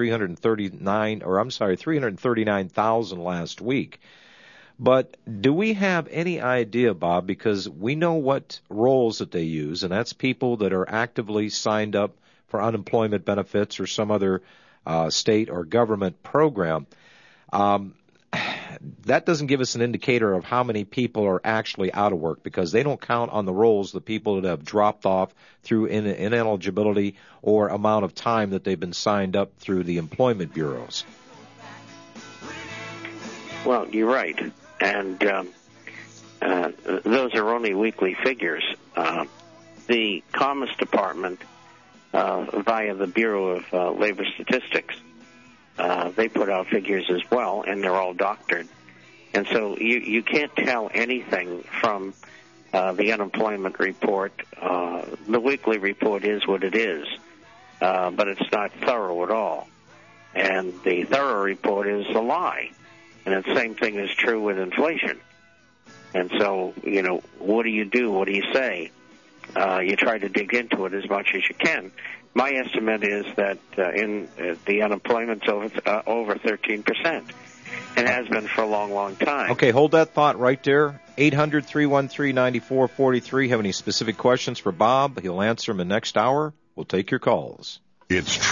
339,000 last week. But do we have any idea, Bob, because we know what roles that they use, and that's people that are actively signed up for unemployment benefits or some other state or government program. That doesn't give us an indicator of how many people are actually out of work because they don't count on the rolls, the people that have dropped off through ineligibility or amount of time that they've been signed up through the employment bureaus. Well, you're right. And those are only weekly figures. The Commerce Department, via the Bureau of Labor Statistics, they put out figures as well, and they're all doctored. And so you can't tell anything from the unemployment report. The weekly report is what it is, but it's not thorough at all. And the thorough report is a lie. And the same thing is true with inflation. And so, what do you do? What do you say? You try to dig into it as much as you can. My estimate is that the unemployment's over 13%. It has been for a long, long time. Okay, hold that thought right there. 800-313-9443. Have any specific questions for Bob? He'll answer them in the next hour. We'll take your calls. It's true.